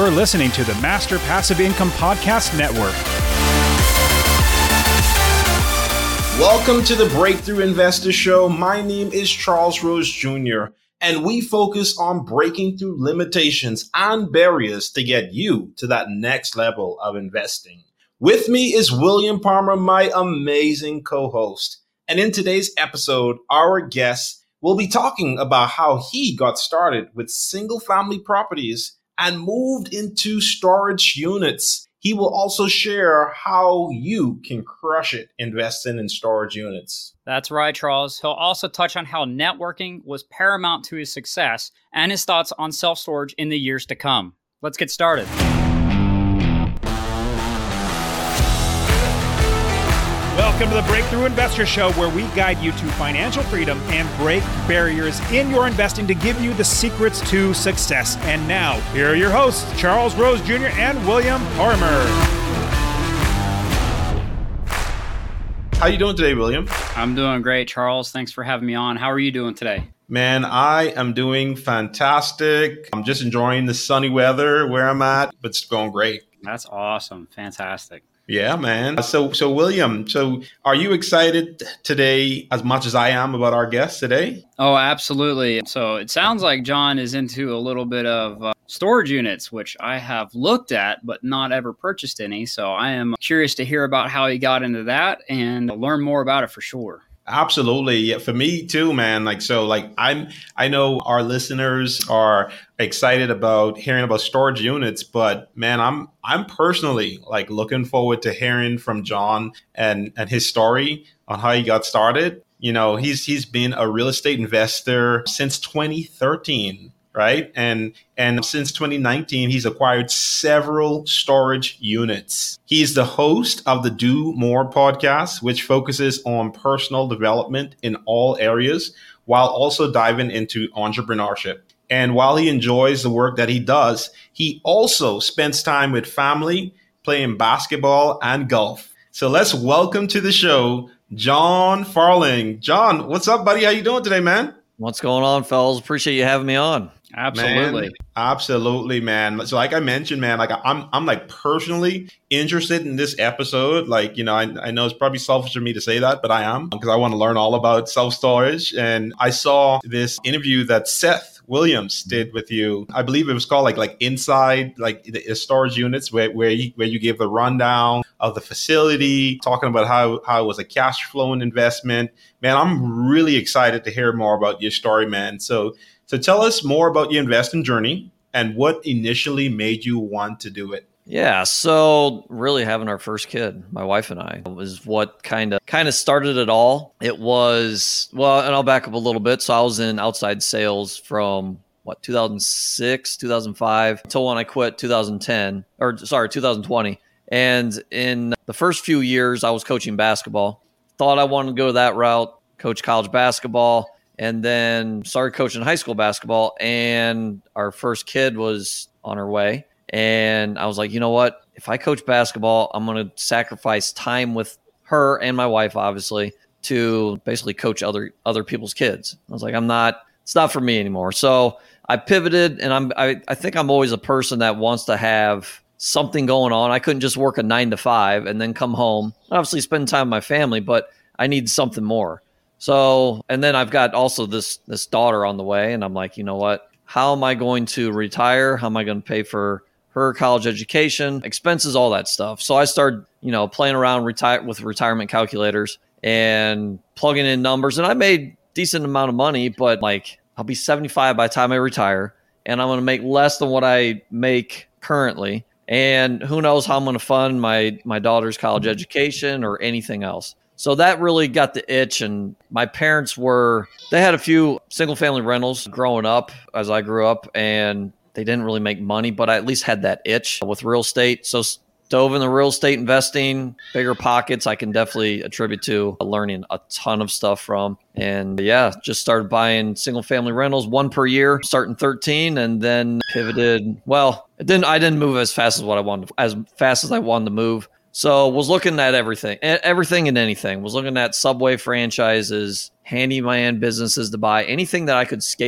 You're listening to the Master Passive Income Podcast Network. Welcome to the Breakthrough Investor Show. My name is Charles Rose Jr., and we focus on breaking through limitations and barriers to get you to that next level of investing. With me is William Palmer, my amazing co-host. And in today's episode, our guest will be talking about how he got started with single-family properties and moved into storage units. He will also share how you can crush it investing in storage units. That's right, Charles. He'll also touch on how networking was paramount to his success and his thoughts on self-storage in the years to come. Let's get started. Welcome to the Breakthrough Investor Show, where we guide you to financial freedom and break barriers in your investing to give you the secrets to success. And now, here are your hosts, Charles Rose Jr. and William Palmer. How you doing today, William? I'm doing great, Charles. Thanks for having me on. How are you doing today? Man, I am doing fantastic. I'm just enjoying the sunny weather where I'm at, but it's going great. That's awesome. Fantastic. Yeah, man. So William, are you excited today as much as I am about our guest today? Oh, absolutely. So it sounds like John is into a little bit of storage units, which I have looked at, but not ever purchased any. So I am curious to hear about how he got into that and learn more about it for sure. Absolutely. Yeah, for me too, man. I know our listeners are excited about hearing about storage units, but man, I'm personally looking forward to hearing from John and his story on how he got started. You know, he's been a real estate investor since 2013. Right. And since 2019, he's acquired several storage units. He's the host of the Do More podcast, which focuses on personal development in all areas while also diving into entrepreneurship. And while he enjoys the work that he does, he also spends time with family, playing basketball and golf. So let's welcome to the show, John Farling. John, what's up, buddy? How you doing today, man? What's going on, fellas? Appreciate you having me on. Absolutely. Man, absolutely, man. So like I mentioned, man, I'm personally interested in this episode. I know it's probably selfish for me to say that, but I am, because I want to learn all about self-storage. And I saw this interview that Seth Williams did with you. I believe it was called Inside the storage units, where you gave the rundown of the facility, talking about how it was a cash flowing investment. Man, I'm really excited to hear more about your story, man. So tell us more about your investing journey and what initially made you want to do it. Yeah, so really having our first kid, my wife and I, was what kind of started it all. It was, well, and I'll back up a little bit. So I was in outside sales from 2006, 2005 until when I quit 2020. And in the first few years, I was coaching basketball. Thought I wanted to go that route, coach college basketball. And then started coaching high school basketball, and our first kid was on her way. And I was like, you know what? If I coach basketball, I'm going to sacrifice time with her and my wife, obviously, to basically coach other people's kids. I was like, it's not for me anymore. So I pivoted, and I think I'm always a person that wants to have something going on. I couldn't just work a 9 to 5 and then come home, obviously spend time with my family, but I need something more. So, and then I've got also this daughter on the way, and I'm like, you know what? How am I going to retire? How am I going to pay for her college education, expenses, all that stuff? So I started, playing around with retirement calculators and plugging in numbers, and I made decent amount of money, but I'll be 75 by the time I retire, and I'm going to make less than what I make currently. And who knows how I'm going to fund my daughter's college education or anything else. So that really got the itch, and my parents they had a few single family rentals growing up as I grew up, and they didn't really make money, but I at least had that itch with real estate. So dove in the real estate investing, bigger pockets, I can definitely attribute to learning a ton of stuff from. And yeah, just started buying single family rentals, one per year, starting 13, and then pivoted. Well, I didn't move as fast as I wanted to move. So was looking at everything and anything. Was looking at Subway franchises, handyman businesses to buy, anything that I could scale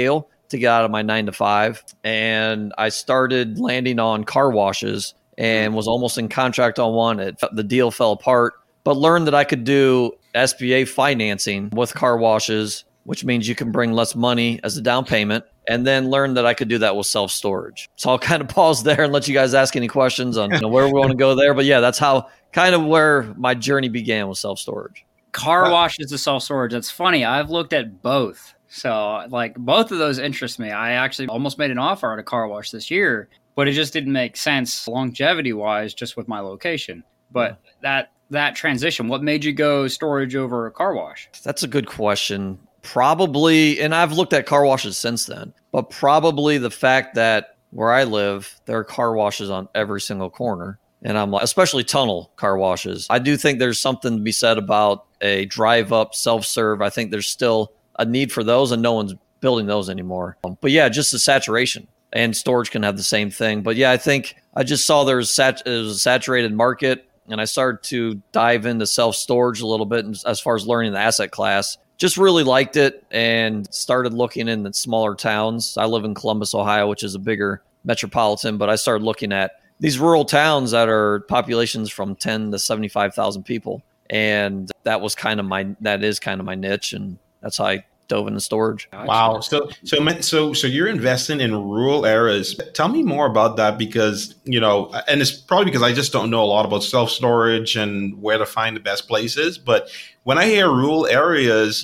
to get out of my 9 to 5. And I started landing on car washes and was almost in contract on one. The deal fell apart, but learned that I could do SBA financing with car washes, which means you can bring less money as a down payment, and then learned that I could do that with self-storage. So I'll kind of pause there and let you guys ask any questions on where we want to go there. But yeah, that's how kind of where my journey began with self-storage. Car washes to self-storage. That's funny. I've looked at both. So like both of those interest me. I actually almost made an offer at a car wash this year, but it just didn't make sense longevity-wise just with my location. But that transition, what made you go storage over a car wash? That's a good question. Probably, and I've looked at car washes since then, but probably the fact that where I live, there are car washes on every single corner. And I'm like, especially tunnel car washes. I do think there's something to be said about a drive up self-serve. I think there's still a need for those, and no one's building those anymore. But yeah, just the saturation, and storage can have the same thing. But yeah, I think I just saw it was a saturated market, and I started to dive into self-storage a little bit as far as learning the asset class. Just really liked it and started looking in the smaller towns. I live in Columbus, Ohio, which is a bigger metropolitan, but I started looking at these rural towns that are populations from 10 to 75,000 people. And that is kind of my niche. And that's how I dove into storage. Wow. So you're investing in rural areas. Tell me more about that, because, and it's probably because I just don't know a lot about self-storage and where to find the best places. But when I hear rural areas,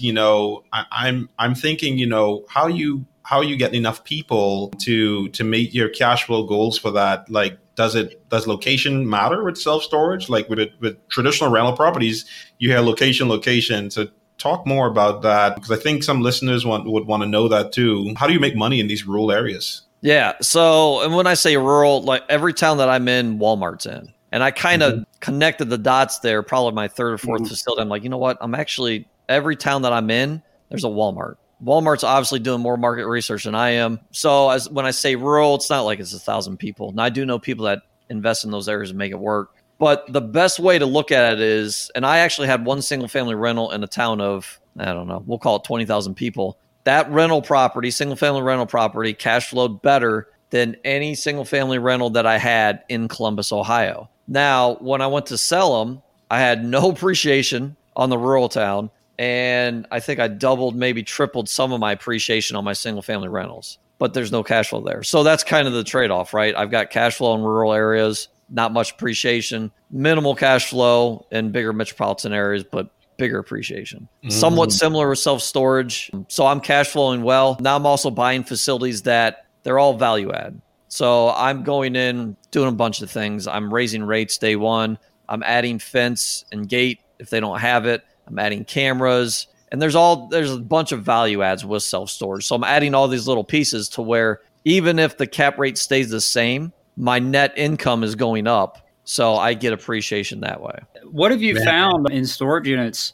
I'm thinking, how you get enough people to meet your cash flow goals for that? Like, does location matter with self-storage? Like with traditional rental properties, you have location. So talk more about that, because I think some listeners would want to know that too. How do you make money in these rural areas? Yeah. So, and when I say rural, like every town that I'm in, Walmart's in. And I kind of connected the dots there, probably my third or fourth facility. I'm like, you know what? Every town that I'm in, there's a Walmart. Walmart's obviously doing more market research than I am. So when I say rural, it's not like it's 1,000 people. And I do know people that invest in those areas and make it work. But the best way to look at it is, and I actually had one single family rental in a town of, I don't know, we'll call it 20,000 people. That single family rental property cash flowed better than any single family rental that I had in Columbus, Ohio. Now, when I went to sell them, I had no appreciation on the rural town. And I think I doubled, maybe tripled some of my appreciation on my single family rentals, but there's no cash flow there. So that's kind of the trade-off, right? I've got cash flow in rural areas, not much appreciation, minimal cash flow in bigger metropolitan areas, but bigger appreciation. Somewhat similar with self-storage. So I'm cash flowing well. Now I'm also buying facilities that they're all value add. So I'm going in, doing a bunch of things. I'm raising rates day one. I'm adding fence and gate if they don't have it. I'm adding cameras, and there's a bunch of value adds with self-storage. So I'm adding all these little pieces to where even if the cap rate stays the same, my net income is going up. So I get appreciation that way. What have you found in storage units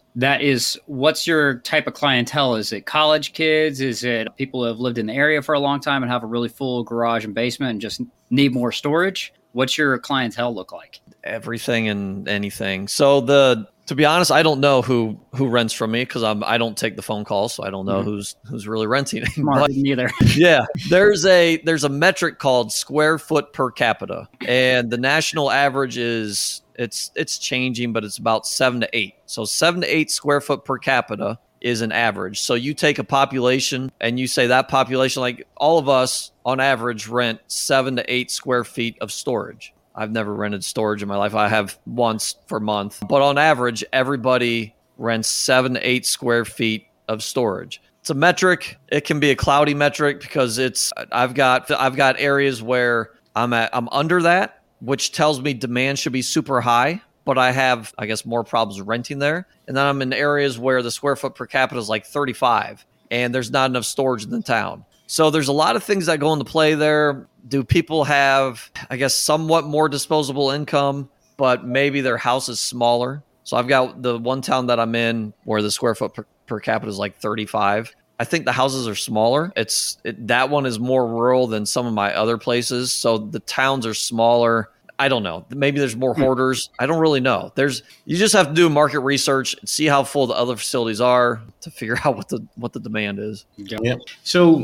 what's your type of clientele? Is it college kids? Is it people who have lived in the area for a long time and have a really full garage and basement and just need more storage? What's your clientele look like? Everything and anything. So to be honest, I don't know who rents from me because I don't take the phone calls, so I don't know who's really renting. But, neither. Yeah, there's a metric called square foot per capita, and the national average is it's changing, but it's about 7 to 8. So 7 to 8 square foot per capita is an average. So you take a population and you say that population, like all of us on average rent 7 to 8 square feet of storage. I've never rented storage in my life. I have once for a month. But on average, everybody rents 7 to 8 square feet of storage. It's a metric. It can be a cloudy metric because I've got areas where I'm under that, which tells me demand should be super high, but I have, I guess, more problems renting there. And then I'm in areas where the square foot per capita is like 35 and there's not enough storage in the town. So there's a lot of things that go into play there. Do people have, I guess, somewhat more disposable income, but maybe their house is smaller? So I've got the one town that I'm in where the square foot per capita is like 35. I think the houses are smaller. That one is more rural than some of my other places. So the towns are smaller. I don't know. Maybe there's more hoarders. I don't really know. You just have to do market research, see how full the other facilities are to figure out what the demand is. Yeah. So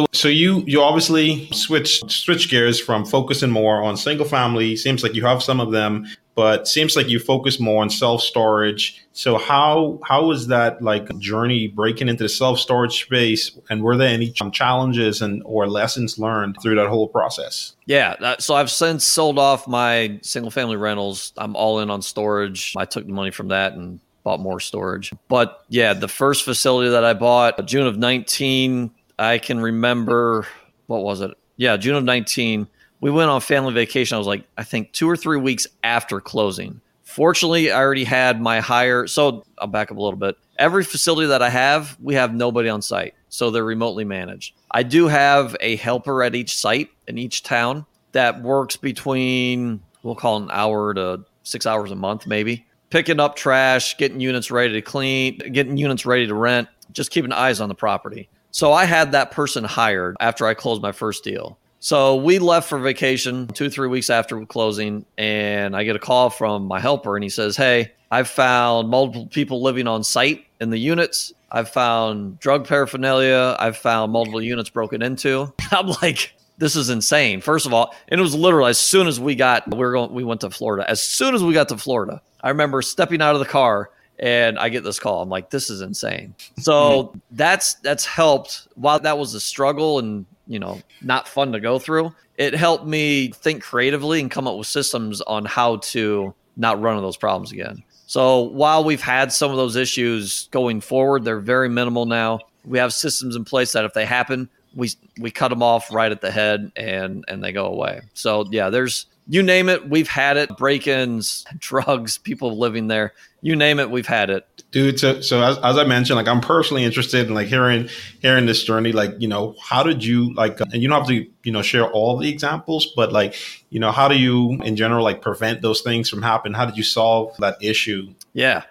you obviously switch gears from focusing more on single family. Seems like you have some of them, but seems like you focus more on self-storage. So how was that like journey breaking into the self-storage space? And were there any challenges or lessons learned through that whole process? Yeah. So I've since sold off my single family rentals. I'm all in on storage. I took the money from that and bought more storage. But yeah, the first facility that I bought, June of 19, I can remember, what was it? Yeah, June of 19. We went on family vacation. I was like, I think 2 or 3 weeks after closing. Fortunately, I already had my hire. So I'll back up a little bit. Every facility that I have, we have nobody on site. So they're remotely managed. I do have a helper at each site in each town that works between, we'll call it an hour to 6 hours a month, maybe. Picking up trash, getting units ready to clean, getting units ready to rent, just keeping eyes on the property. So I had that person hired after I closed my first deal. So we left for vacation 2 3 weeks after closing, and I get a call from my helper, and he says, hey, I've found multiple people living on site in the units. I've found drug paraphernalia. I've found multiple units broken into. I'm like, this is insane. First of all, and it was literally as soon as we went to Florida. As soon as we got to Florida, I remember stepping out of the car and I get this call. I'm like, this is insane. So that's helped. While that was a struggle and, not fun to go through, it helped me think creatively and come up with systems on how to not run into those problems again. So while we've had some of those issues going forward, they're very minimal now. We have systems in place that if they happen, we cut them off right at the head and they go away. So yeah, you name it, we've had it. Break-ins, drugs, people living there, you name it, we've had it. Dude, so as I mentioned, like I'm personally interested in like hearing this journey. Like, how did you and you don't have to, share all the examples, but like, how do you in general like prevent those things from happening? How did you solve that issue? Yeah.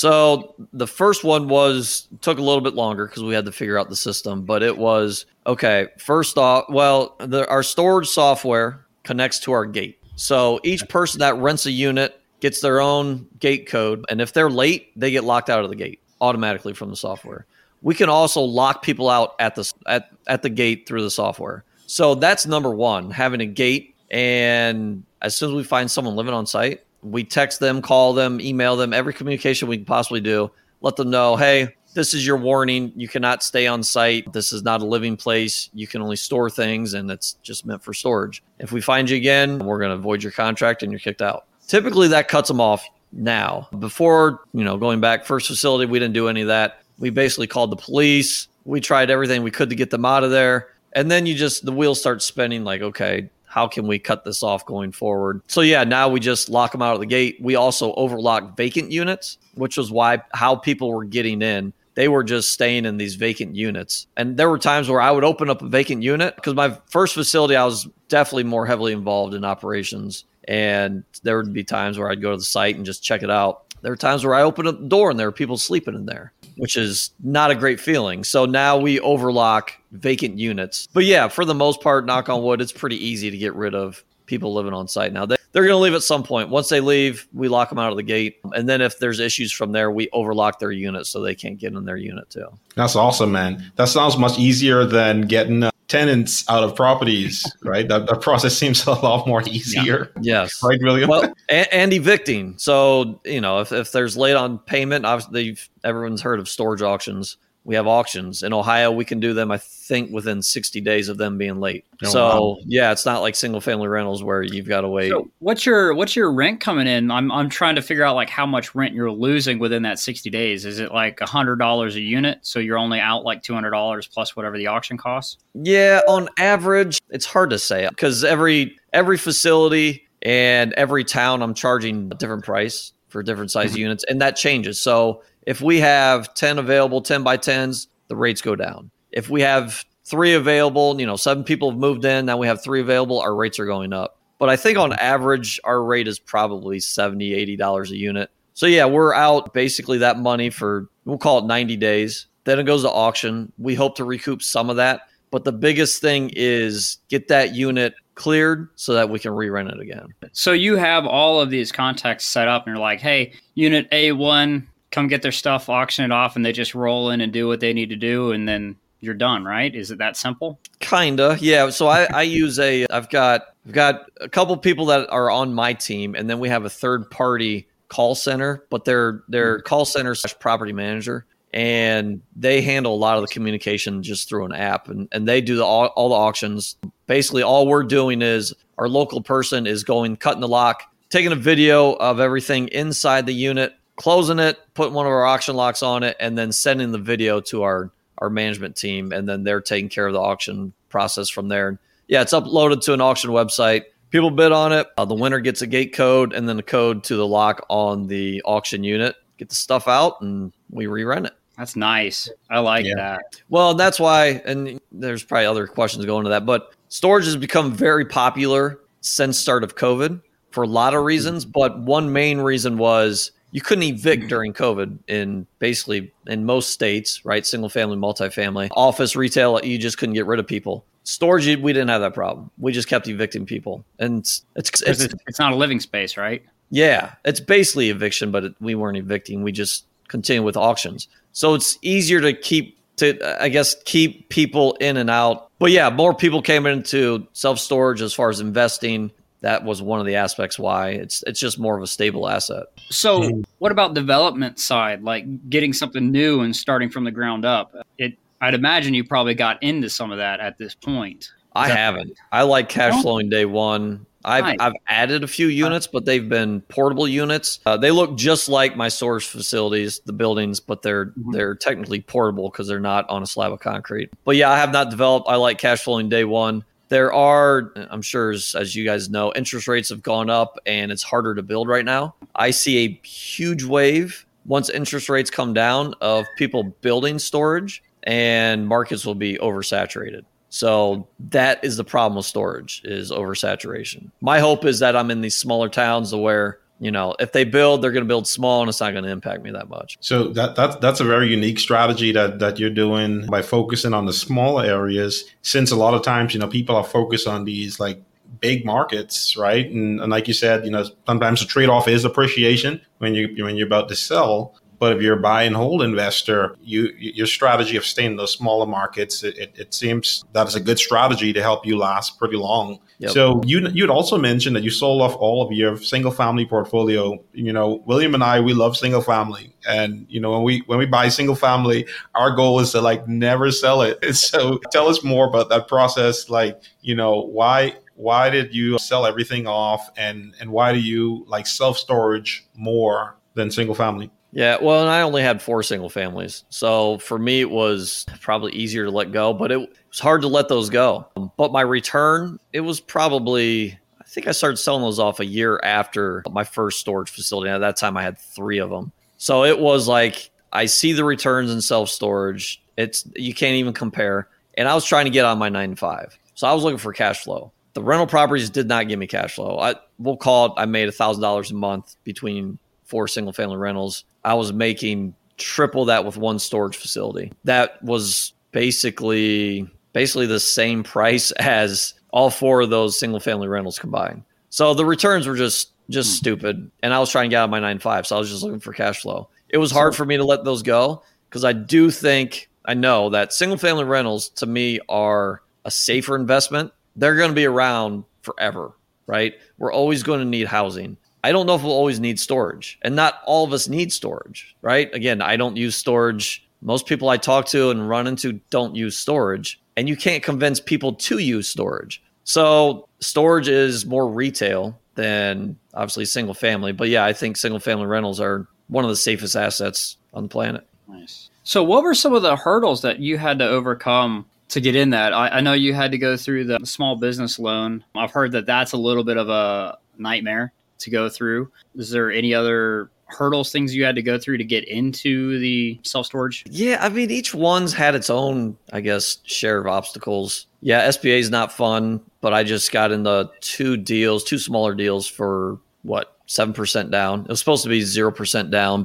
So the first one took a little bit longer because we had to figure out the system, but it was, okay, first off, our storage software connects to our gate. So each person that rents a unit gets their own gate code. And if they're late, they get locked out of the gate automatically from the software. We can also lock people out at the gate through the software. So that's number one, having a gate. And as soon as we find someone living on site, we text them, call them, email them, every communication we can possibly do, let them know, hey, this is your warning. You cannot stay on site. This is not a living place. You can only store things, and it's just meant for storage. If we find you again, we're going to void your contract and you're kicked out. Typically, that cuts them off now. Before, going back, first facility, we didn't do any of that. We basically called the police. We tried everything we could to get them out of there. And then the wheels start spinning like, okay, how can we cut this off going forward? So yeah, now we just lock them out of the gate. We also overlock vacant units, which was how people were getting in. They were just staying in these vacant units. And there were times where I would open up a vacant unit because my first facility, I was definitely more heavily involved in operations. And there would be times where I'd go to the site and just check it out. There were times where I opened up the door and there were people sleeping in there, which is not a great feeling. So now we overlock vacant units. But yeah, for the most part, knock on wood, it's pretty easy to get rid of people living on site. Now, they're going to leave at some point. Once they leave, we lock them out of the gate. And then if there's issues from there, we overlock their unit so they can't get in their unit too. That's awesome, man. That sounds much easier than getting tenants out of properties, right? That process seems a lot more easier. Yeah. Yes. Right, William? Well, and evicting. So, if there's late on payment, obviously everyone's heard of storage auctions. We have auctions. In Ohio, we can do them, I think, within 60 days of them being late. Wow. Yeah, it's not like single family rentals where you've got to wait. So what's your rent coming in? I'm trying to figure out like how much rent you're losing within that 60 days. Is it like $100 a unit? So you're only out like $200 plus whatever the auction costs? Yeah, on average, it's hard to say because every facility and every town, I'm charging a different price for different size units, and that changes. So if we have 10 available, 10 by 10s, the rates go down. If we have 3 available, 7 people have moved in, now we have 3 available, our rates are going up. But I think on average, our rate is probably $70, $80 a unit. So yeah, we're out basically that money for, we'll call it 90 days. Then it goes to auction. We hope to recoup some of that. But the biggest thing is get that unit cleared so that we can re-rent it again. So you have all of these contacts set up and you're like, hey, unit A1, come get their stuff, auction it off, and they just roll in and do what they need to do, and then you're done, right? Is it that simple? Kinda, yeah. So I use I've got a couple people that are on my team, and then we have a third party call center, but they're call center / property manager, and they handle a lot of the communication just through an app, and they do all the auctions. Basically, all we're doing is our local person is going, cutting the lock, taking a video of everything inside the unit, closing it, putting one of our auction locks on it, and then sending the video to our management team, and then they're taking care of the auction process from there. Yeah, it's uploaded to an auction website. People bid on it. The winner gets a gate code and then a code to the lock on the auction unit. Get the stuff out, and we re-rent it. That's nice. I like that. Well, that's why, and there's probably other questions going to that, but storage has become very popular since start of COVID for a lot of reasons. But one main reason was you couldn't evict during COVID in most states, right? Single family, multifamily, office, retail, you just couldn't get rid of people. Storage, we didn't have that problem. We just kept evicting people. And it's not a living space, right? Yeah, it's basically eviction, but we weren't evicting. We just continue with auctions. So it's easier to keep people in and out. But yeah, more people came into self-storage as far as investing. That was one of the aspects why it's just more of a stable asset. So what about development side, like getting something new and starting from the ground up? I'd imagine you probably got into some of that at this point. I haven't. I like cash flowing day one. I've added a few units, but they've been portable units. They look just like my storage facilities, the buildings, but they're technically portable because they're not on a slab of concrete. But yeah, I have not developed. I like cash flowing day one. There are, I'm sure, as you guys know, interest rates have gone up and it's harder to build right now. I see a huge wave once interest rates come down of people building storage, and markets will be oversaturated. So that is the problem with storage, is oversaturation. My hope is that I'm in these smaller towns where, if they build, they're going to build small and it's not going to impact me that much. So that's a very unique strategy that you're doing by focusing on the smaller areas, since a lot of times, people are focused on these like big markets, right? And like you said, sometimes the trade-off is appreciation when you're about to sell. But if you're a buy and hold investor, your strategy of staying in those smaller markets, it seems that is a good strategy to help you last pretty long. Yep. So you'd also mentioned that you sold off all of your single family portfolio. William and I, we love single family, and when we buy single family, our goal is to like never sell it. So tell us more about that process. Like, why did you sell everything off, and why do you like self-storage more than single family? Yeah, well, and I only had 4 single families. So for me, it was probably easier to let go, but it was hard to let those go. But my return, it was probably, I think I started selling those off a year after my first storage facility. At that time, I had 3 of them. So it was like, I see the returns in self-storage. You can't even compare. And I was trying to get on my 9-to-5. So I was looking for cash flow. The rental properties did not give me cash flow. I made $1,000 a month between 4 single family rentals. I was making triple that with 1 storage facility. That was basically the same price as all 4 of those single family rentals combined. So the returns were just stupid. And I was trying to get out of my 9-to-5. So I was just looking for cash flow. It was hard for me to let those go because I know that single family rentals to me are a safer investment. They're going to be around forever, right? We're always going to need housing. I don't know if we'll always need storage, and not all of us need storage, right? Again, I don't use storage. Most people I talk to and run into don't use storage, and you can't convince people to use storage. So storage is more retail than obviously single family. But yeah, I think single family rentals are one of the safest assets on the planet. Nice. So what were some of the hurdles that you had to overcome to get in that? I know you had to go through the small business loan. I've heard that that's a little bit of a nightmare to go through. Is there any other hurdles, things you had to go through to get into the self-storage? Yeah, I mean, each one's had its own, I guess, share of obstacles. Yeah, SBA is not fun, but I just got into 2 smaller deals for 7% down. It was supposed to be 0% down, but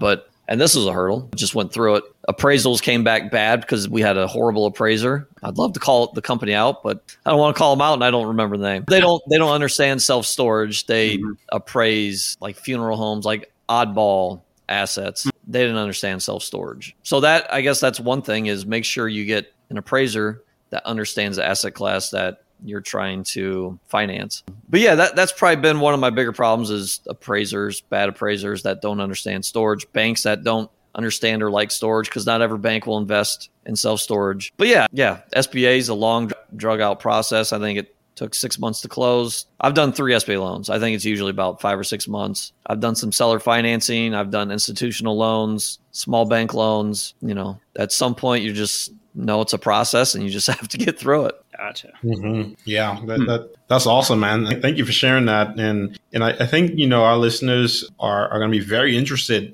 And this was a hurdle. Just went through it. Appraisals came back bad because we had a horrible appraiser. I'd love to call the company out, but I don't want to call them out, and I don't remember the name. They don't understand self-storage. They appraise like funeral homes, like oddball assets. They didn't understand self-storage. So that, I guess that's one thing, is make sure you get an appraiser that understands the asset class that you're trying to finance. But yeah, that's probably been one of my bigger problems, is appraisers, bad appraisers that don't understand storage, banks that don't understand or like storage, because not every bank will invest in self-storage. But yeah, SBA is a long drug out process. I think it took 6 months to close. I've done 3 SBA loans. I think it's usually about 5 or 6 months. I've done some seller financing. I've done institutional loans, small bank loans. At some point you just know it's a process and you just have to get through it. Gotcha. Mm-hmm. Yeah, that's awesome, man. Thank you for sharing that. And I think, our listeners are going to be very interested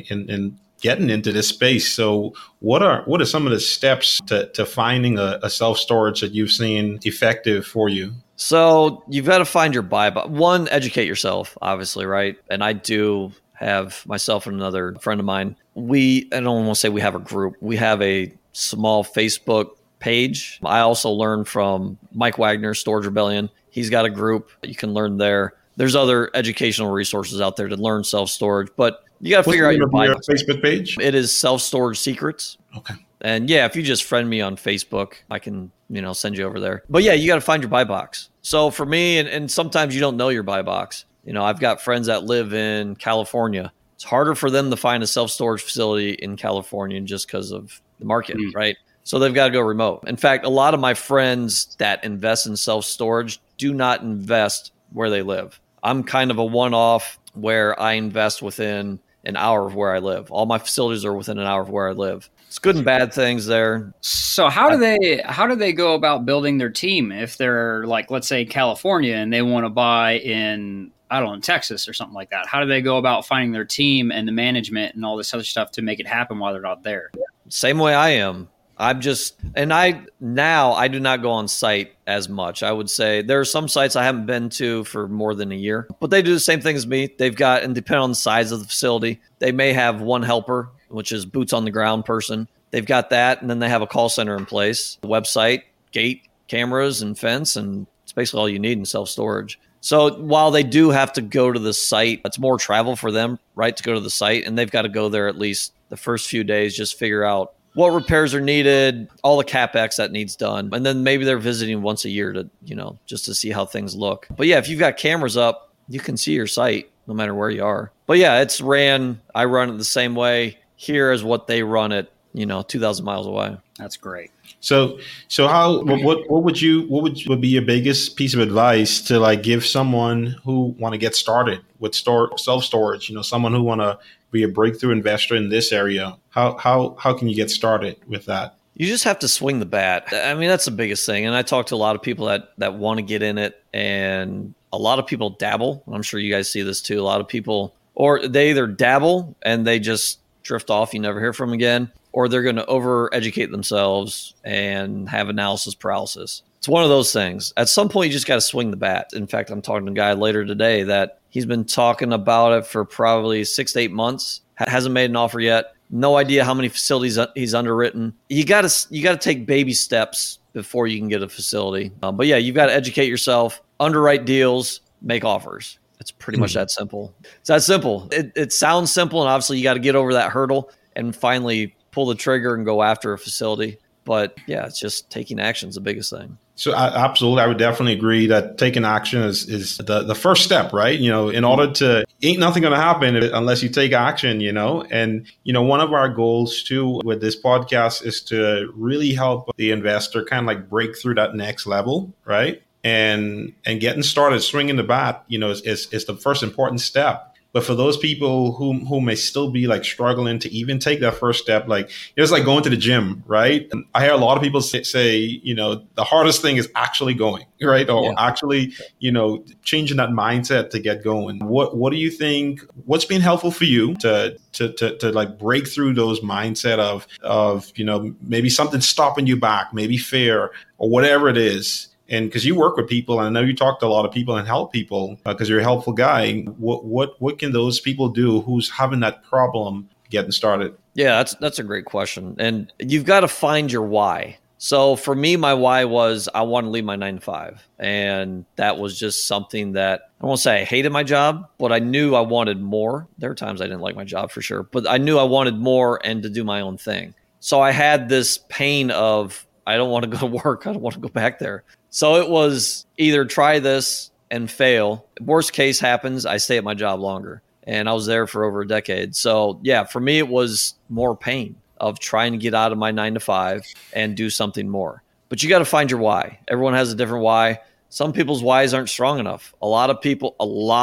in getting into this space. So what are some of the steps to finding a self-storage that you've seen effective for you? So you've got to find your buy box. One, educate yourself, obviously, right? And I do have, myself and another friend of mine, I don't want to say we have a group. We have a small Facebook page. I also learned from Mike Wagner, Storage Rebellion. He's got a group. You can learn there. There's other educational resources out there to learn self-storage, but you got to figure out your Facebook page. It is Self-Storage Secrets. Okay. And yeah, if you just friend me on Facebook, I can, send you over there. But yeah, you got to find your buy box. So for me, and sometimes you don't know your buy box. I've got friends that live in California. It's harder for them to find a self-storage facility in California just because of the market, right? So they've got to go remote. In fact, a lot of my friends that invest in self-storage do not invest where they live. I'm kind of a one-off where I invest within an hour of where I live. All my facilities are within an hour of where I live. It's good and bad things there. So how do they go about building their team if they're like, let's say California, and they want to buy in, I don't know, Texas or something like that? How do they go about finding their team and the management and all this other stuff to make it happen while they're not there? Same way I am. I do not go on site as much. I would say there are some sites I haven't been to for more than a year, but they do the same thing as me. They've got, and depending on the size of the facility, they may have one helper, which is boots on the ground person. They've got that, and then they have a call center in place, the website, gate, cameras, and fence, and it's basically all you need in self-storage. So while they do have to go to the site, it's more travel for them, right, to go to the site, and they've got to go there at least the first few days, just figure out what repairs are needed, all the CapEx that needs done. And then maybe they're visiting once a year to, just to see how things look. But yeah, if you've got cameras up, you can see your site no matter where you are. But yeah, I run it the same way here as what they run it, 2,000 miles away. That's great. So what would be your biggest piece of advice to give someone who want to get started with self-storage, someone who want to be a breakthrough investor in this area? How can you get started with that? You just have to swing the bat. I mean, that's the biggest thing. And I talk to a lot of people that want to get in it, and a lot of people dabble. I'm sure you guys see this too. A lot of people, or they either dabble and they just drift off, you never hear from them again, or they're going to over-educate themselves and have analysis paralysis. It's one of those things. At some point, you just got to swing the bat. In fact, I'm talking to a guy later today that he's been talking about it for probably 6 to 8 months, hasn't made an offer yet. No idea how many facilities he's underwritten. You got to take baby steps before you can get a facility. But yeah, you've got to educate yourself, underwrite deals, make offers. It's pretty much that simple. It's that simple. It sounds simple, and obviously you got to get over that hurdle and finally pull the trigger and go after a facility. But yeah, it's just taking action is the biggest thing. So absolutely, I would definitely agree that taking action is the first step, right? In order to, ain't nothing going to happen unless you take action, And, one of our goals too with this podcast is to really help the investor kind of break through that next level, right? And getting started, swinging the bat, is the first important step. But for those people who may still be struggling to even take that first step, it's like going to the gym, right? And I hear a lot of people say, the hardest thing is actually going, right? Or actually, changing that mindset to get going. What do you think? What's been helpful for you to break through those mindset of maybe something stopping you back, maybe fear or whatever it is? And because you work with people, and I know you talk to a lot of people and help people because you're a helpful guy. What can those people do who's having that problem getting started? Yeah, that's a great question. And you've got to find your why. So for me, my why was I want to leave my 9 to 5. And that was just something that I won't say I hated my job, but I knew I wanted more. There were times I didn't like my job for sure, but I knew I wanted more and to do my own thing. So I had this pain of I don't want to go to work. I don't want to go back there. So it was either try this and fail. Worst case happens, I stay at my job longer. And I was there for over a decade. So yeah, for me, it was more pain of trying to get out of my 9 to 5 and do something more. But you got to find your why. Everyone has a different why. Some people's whys aren't strong enough. A lot of people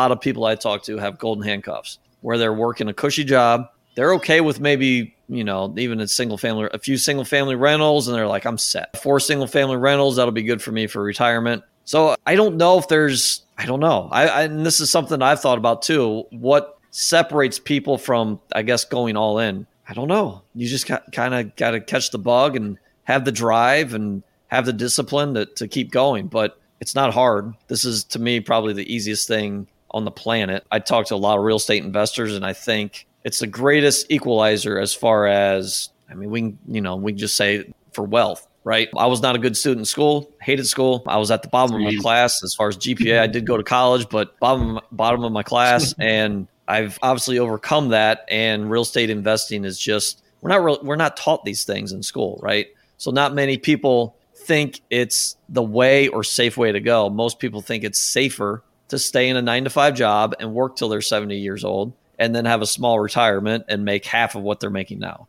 I talk to have golden handcuffs where they're working a cushy job. They're okay with maybe, even a few single family rentals. And they're like, I'm set. 4 single family rentals. That'll be good for me for retirement. So I don't know if I don't know. And this is something I've thought about too. What separates people from, I guess, going all in? I don't know. You just kind of got to catch the bug and have the drive and have the discipline to keep going. But it's not hard. This is, to me, probably the easiest thing on the planet. I talk to a lot of real estate investors, and I think it's the greatest equalizer as far as, we can just say for wealth, right? I was not a good student in school, hated school. I was at the bottom of my class as far as GPA. I did go to college, but bottom of my class. And I've obviously overcome that, and real estate investing is just, we're not taught these things in school, right? So not many people think it's the way or safe way to go. Most people think it's safer to stay in a 9 to 5 job and work till they're 70 years old and then have a small retirement and make half of what they're making now.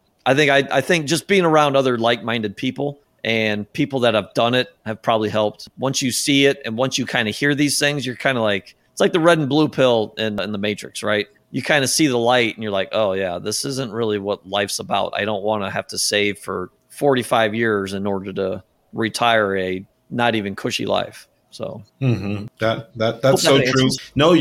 I think just being around other like-minded people and people that have done it have probably helped. Once you see it and once you kind of hear these things, you're kind of like, it's like the red and blue pill in the Matrix, right? You kind of see the light and you're like, oh yeah, this isn't really what life's about. I don't want to have to save for 45 years in order to retire a not even cushy life. So that's so true. No,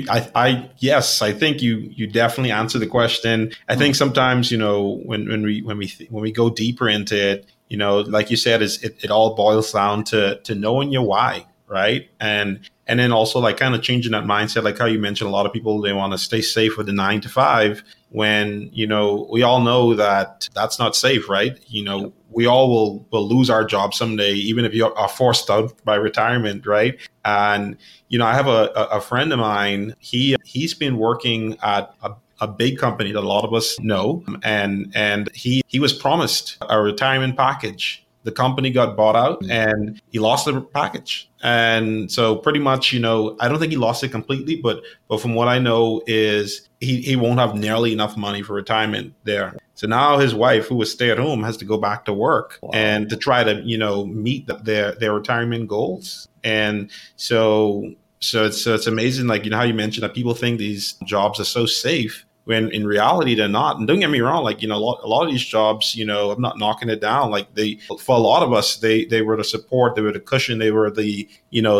yes, I think you definitely answer the question. I think sometimes, when we go deeper into it, like you said, it all boils down to knowing your why. Right. And then also like kind of changing that mindset, like how you mentioned, a lot of people, they want to stay safe with the 9 to 5 when, we all know that that's not safe. Right. We all will lose our job someday, even if you are forced out by retirement. Right. And, I have a friend of mine, he's been working at a big company that a lot of us know. And he was promised a retirement package. The company got bought out and he lost the package. And so pretty much, I don't think he lost it completely, but from what I know is he won't have nearly enough money for retirement there. So now his wife, who was stay at home, has to go back to work and to try to, meet their retirement goals. And so it's amazing, like, how you mentioned that people think these jobs are so safe, when in reality they're not. And don't get me wrong, like, a lot of these jobs, I'm not knocking it down. Like for a lot of us, they were the support, they were the cushion, they were the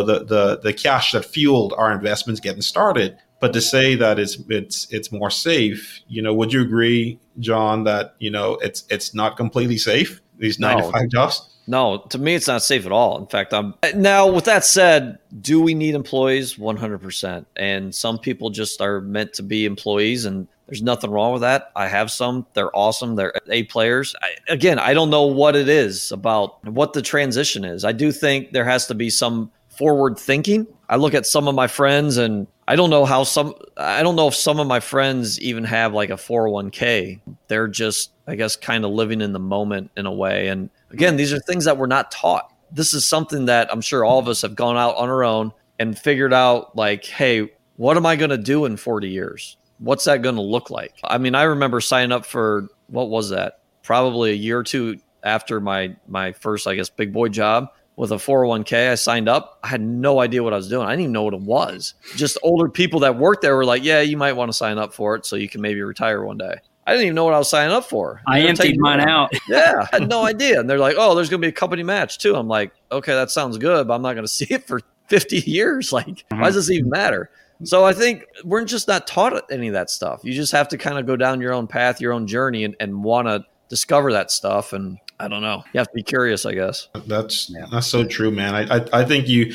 cash that fueled our investments getting started. But to say that it's more safe, would you agree, John, that, it's not completely safe, these 9 to 5 jobs? No, to me, it's not safe at all. In fact, now with that said, do we need employees? 100%. And some people just are meant to be employees, and there's nothing wrong with that. I have some. They're awesome. They're A players. I don't know what it is about what the transition is. I do think there has to be some forward thinking. I look at some of my friends, and I don't know if some of my friends even have like a 401k. They're just, I guess, kind of living in the moment in a way. And again, these are things that we're not taught. This is something that I'm sure all of us have gone out on our own and figured out, like, hey, what am I going to do in 40 years? What's that going to look like? I remember signing up for, what was that? Probably a year or two after my first, I guess, big boy job with a 401k. I signed up. I had no idea what I was doing. I didn't even know what it was. Just older people that worked there were like, yeah, you might want to sign up for it so you can maybe retire one day. I didn't even know what I was signing up for. I emptied mine out. Yeah, I had no idea. And they're like, oh, there's going to be a company match too. I'm like, okay, that sounds good, but I'm not going to see it for 50 years. Like, why does this even matter? So I think we're just not taught any of that stuff. You just have to kind of go down your own path, your own journey, and want to discover that stuff. And I don't know. You have to be curious, I guess. That's so true, man. I think you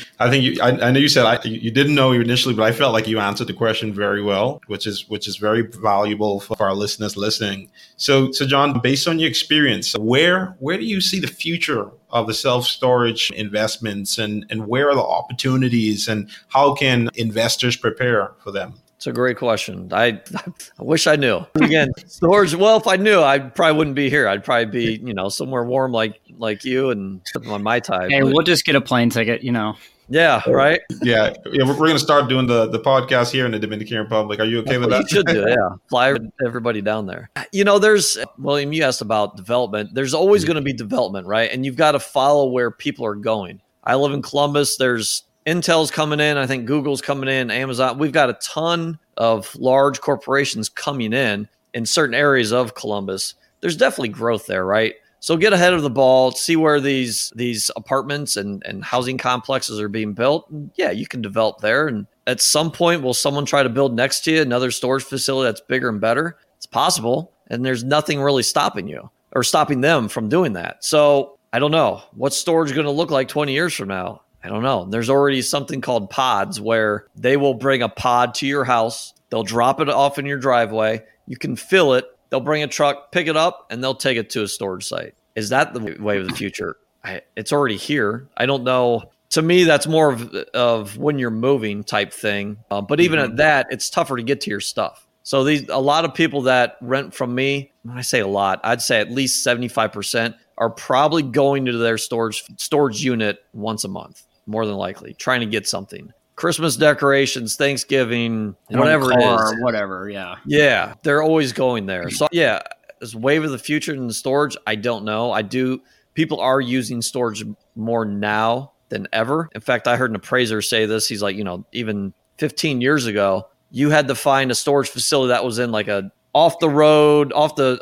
I know you said you didn't know initially, but I felt like you answered the question very well, which is very valuable for our listeners listening. So John, based on your experience, where do you see the future of the self-storage investments, and where are the opportunities, and how can investors prepare for them? It's a great question. I wish I knew. Again, storage. Well, if I knew, I probably wouldn't be here. I'd probably be, somewhere warm like you and sipping on Mai Tai. Hey, we'll just get a plane ticket, Yeah, right. Yeah, we're going to start doing the podcast here in the Dominican Republic. Are you okay with that? You should do, yeah. Fly everybody down there. There's William. You asked about development. There's always going to be development, right? And you've got to follow where people are going. I live in Columbus. There's Intel's coming in. I think Google's coming in. Amazon. We've got a ton of large corporations coming in certain areas of Columbus. There's definitely growth there, right? So get ahead of the ball, see where these apartments and housing complexes are being built. Yeah, you can develop there. And at some point, will someone try to build next to you another storage facility that's bigger and better? It's possible. And there's nothing really stopping you or stopping them from doing that. So I don't know. What's storage going to look like 20 years from now? I don't know. There's already something called pods where they will bring a pod to your house. They'll drop it off in your driveway. You can fill it. They'll bring a truck, pick it up, and they'll take it to a storage site. Is that the way of the future? It's already here. I don't know. To me, that's more of when you're moving type thing. But even at that, it's tougher to get to your stuff. So a lot of people that rent from me, when I say a lot, I'd say at least 75% are probably going to their storage unit once a month, more than likely, trying to get something. Christmas decorations, Thanksgiving, whatever it is. Whatever, yeah. Yeah, they're always going there. So yeah, is wave of the future in the storage? I don't know. People are using storage more now than ever. In fact, I heard an appraiser say this. He's like, even 15 years ago, you had to find a storage facility that was in like a off the road, off the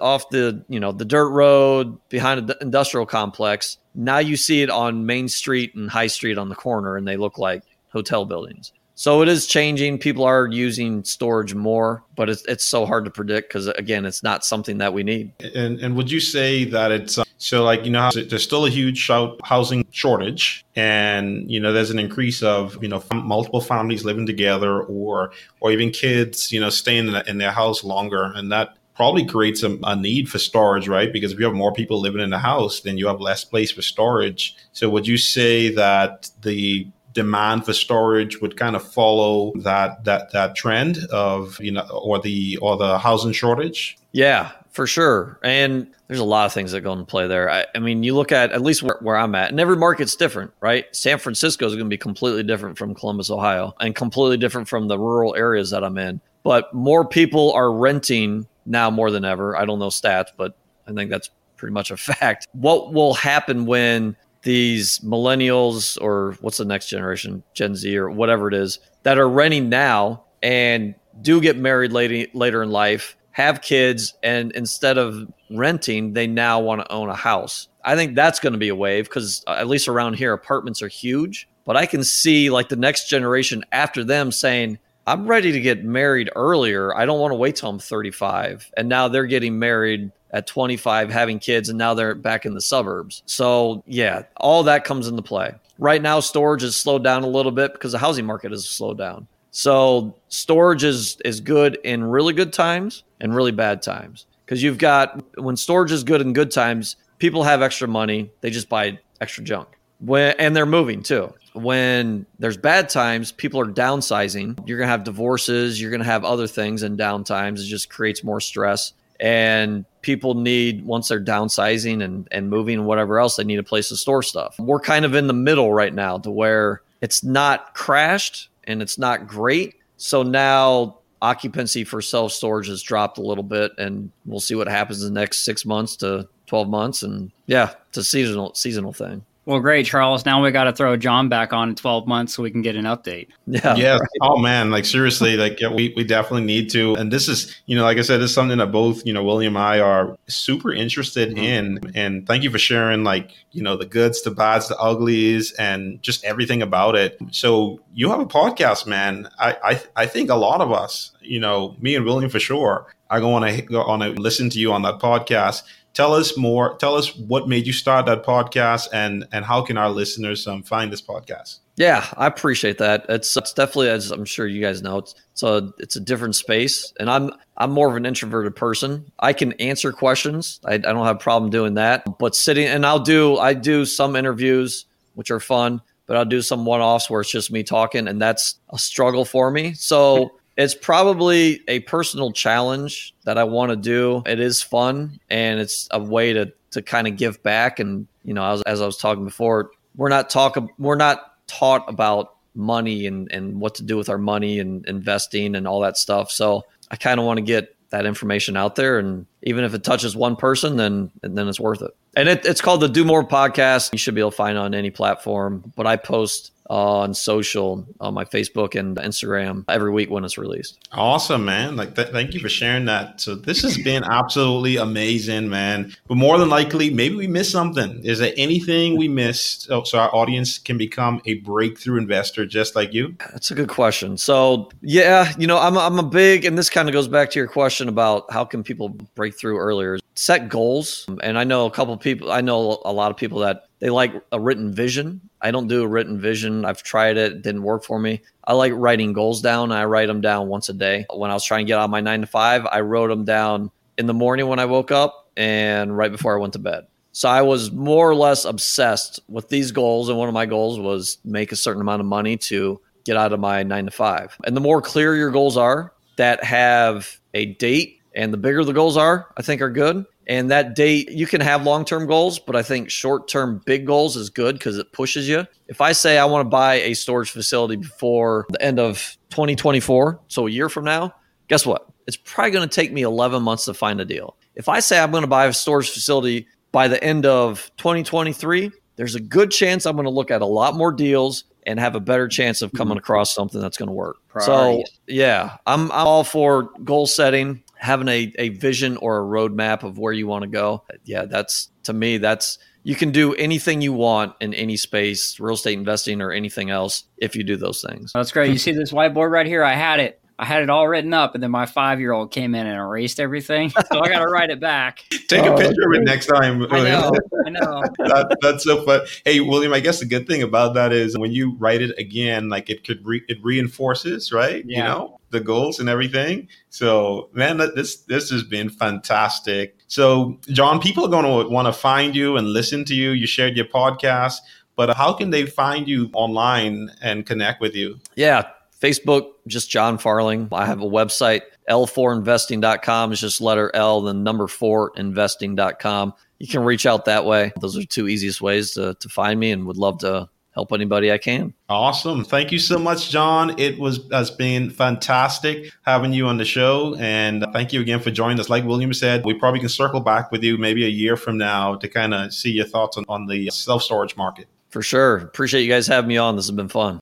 the dirt road behind an industrial complex. Now you see it on Main Street and High Street on the corner, and they look like hotel buildings. So it is changing. People are using storage more, but it's so hard to predict because, again, it's not something that we need. And would you say that it's so like, there's still a huge housing shortage, and, there's an increase of, multiple families living together or even kids, staying in their house longer. And that probably creates a need for storage, right? Because if you have more people living in the house, then you have less place for storage. So would you say that the demand for storage would kind of follow that trend of or the housing shortage? Yeah, for sure. And there's a lot of things that go into play there. I mean, you look at least where I'm at, and every market's different, right? San Francisco is going to be completely different from Columbus, Ohio, and completely different from the rural areas that I'm in. But more people are renting now more than ever. I don't know stats, but I think that's pretty much a fact. What will happen when these millennials, or what's the next generation, Gen Z or whatever it is, that are renting now and do get married later in life, have kids, and instead of renting, they now want to own a house? I think that's going to be a wave because at least around here, apartments are huge. But I can see like the next generation after them saying, I'm ready to get married earlier. I don't want to wait till I'm 35. And now they're getting married at 25, having kids, and now they're back in the suburbs. So yeah, all that comes into play. Right now, storage has slowed down a little bit because the housing market has slowed down. So storage is good in really good times and really bad times. Because you've got, when storage is good in good times, people have extra money. They just buy extra junk. And they're moving too. When there's bad times, people are downsizing. You're going to have divorces. You're going to have other things in downtimes. It just creates more stress. And people need, once they're downsizing and moving and whatever else, they need a place to store stuff. We're kind of in the middle right now to where it's not crashed and it's not great. So now occupancy for self-storage has dropped a little bit, and we'll see what happens in the next 6 months to 12 months. And yeah, it's a seasonal thing. Well, great, Charles. Now we got to throw John back on in 12 months so we can get an update. Yeah. Right. Oh man, like seriously, like we definitely need to. And this is, like I said, this is something that both, William and I are super interested in. And thank you for sharing, like, the goods, the bads, the uglies, and just everything about it. So you have a podcast, man. I think a lot of us, me and William for sure, are going to listen to you on that podcast. tell us more. Tell us what made you start that podcast, and how can our listeners find this podcast? Yeah, I appreciate that. It's definitely, as I'm sure you guys know, it's a different space, and I'm more of an introverted person. I can answer questions. I don't have a problem doing that. But sitting, and I do some interviews, which are fun, but I'll do some one-offs where it's just me talking, and that's a struggle for me. So it's probably a personal challenge that I want to do. It is fun, and it's a way to kind of give back. And as I was talking before, we're not taught about money and what to do with our money and investing and all that stuff. So I kind of want to get that information out there, and even if it touches one person, then it's worth it. And it's called the Do More Podcast. You should be able to find it on any platform, but I post on social, on my Facebook and Instagram every week when it's released. Awesome, man. Thank you for sharing that. So this has been absolutely amazing, man. But more than likely, maybe we missed something. Is there anything we missed so our audience can become a breakthrough investor just like you? That's a good question. So yeah, I'm a big, and this kind of goes back to your question about how can people break through earlier. Set goals. And I know a lot of people that they like a written vision. I don't do a written vision. I've tried it. It didn't work for me. I like writing goals down. I write them down once a day. When I was trying to get out of my 9 to 5, I wrote them down in the morning when I woke up and right before I went to bed. So I was more or less obsessed with these goals. And one of my goals was make a certain amount of money to get out of my 9 to 5. And the more clear your goals are that have a date, and the bigger the goals are, I think are good. And that date, you can have long-term goals, but I think short-term big goals is good because it pushes you. If I say I want to buy a storage facility before the end of 2024, so a year from now, guess what? It's probably going to take me 11 months to find a deal. If I say I'm going to buy a storage facility by the end of 2023, there's a good chance I'm going to look at a lot more deals and have a better chance of coming across something that's going to work. So yeah, I'm all for goal setting, having a vision or a roadmap of where you want to go. Yeah, to me, you can do anything you want in any space, real estate investing or anything else, if you do those things. That's great. You see this whiteboard right here? I had it all written up, and then my 5-year-old came in and erased everything. So I got to write it back. Take a picture of it next time. I know. That's so fun. Hey, William, I guess the good thing about that is when you write it again, like it reinforces, right? Yeah. The goals and everything. So, man, this has been fantastic. So, John, people are going to want to find you and listen to you. You shared your podcast, but how can they find you online and connect with you? Yeah. Facebook, just John Farling. I have a website, L4investing.com. It's just letter L, then number 4investing.com. You can reach out that way. Those are two easiest ways to find me, and would love to help anybody I can. Awesome. Thank you so much, John. Has been fantastic having you on the show. And thank you again for joining us. Like William said, we probably can circle back with you maybe a year from now to kind of see your thoughts on the self-storage market. For sure. Appreciate you guys having me on. This has been fun.